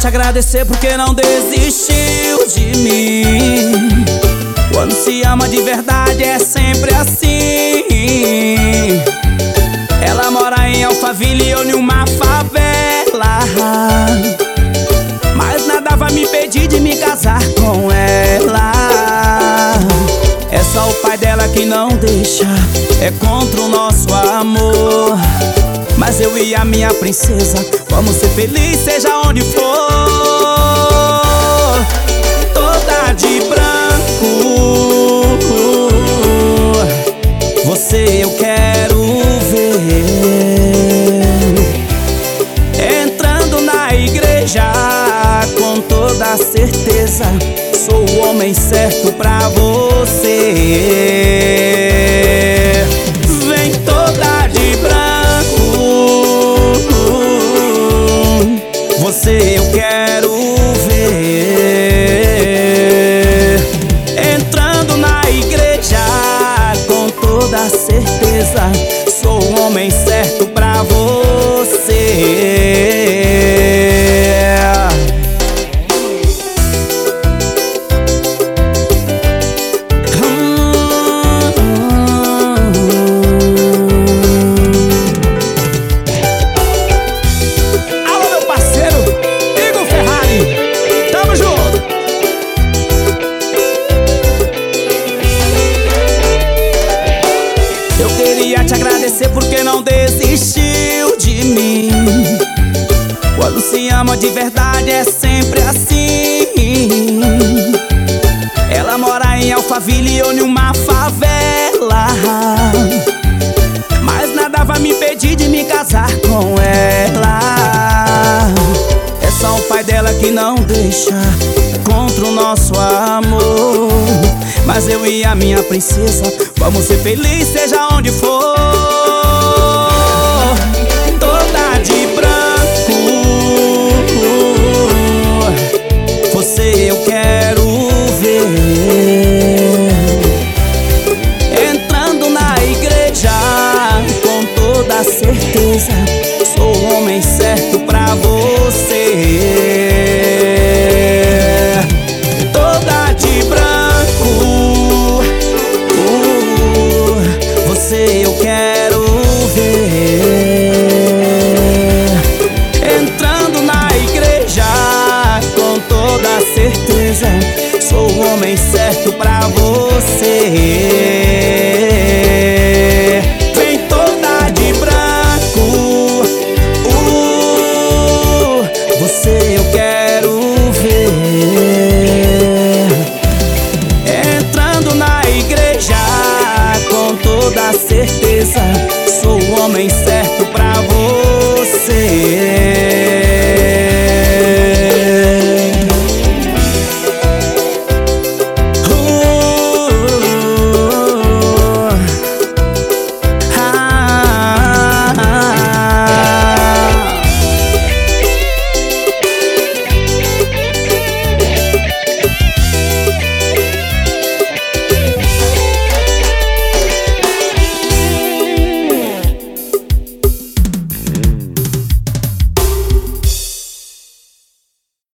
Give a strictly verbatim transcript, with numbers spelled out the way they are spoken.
te agradecer porque não desistiu de mim. Quando se ama de verdade é sempre assim. Ela mora em Alphaville e eu em uma favela, mas nada vai me impedir de me casar com ela. É só o pai dela que não deixa, é contra o nosso amor. Mas eu e a minha princesa vamos ser felizes seja onde for. Toda de branco, você eu quero ver entrando na igreja com toda certeza. Sou o homem certo pra você. Vem toda de branco, você eu quero ver entrando na igreja com toda certeza. Sou o homem certo pra você. Te agradecer porque não desistiu de mim. Quando se ama de verdade é sempre assim. Ela mora em Alphaville e eu em uma favela, mas nada vai me impedir de me casar com ela. É só o pai dela que não deixa, contra o nosso amor. Mas eu e a minha princesa vamos ser felizes seja onde for.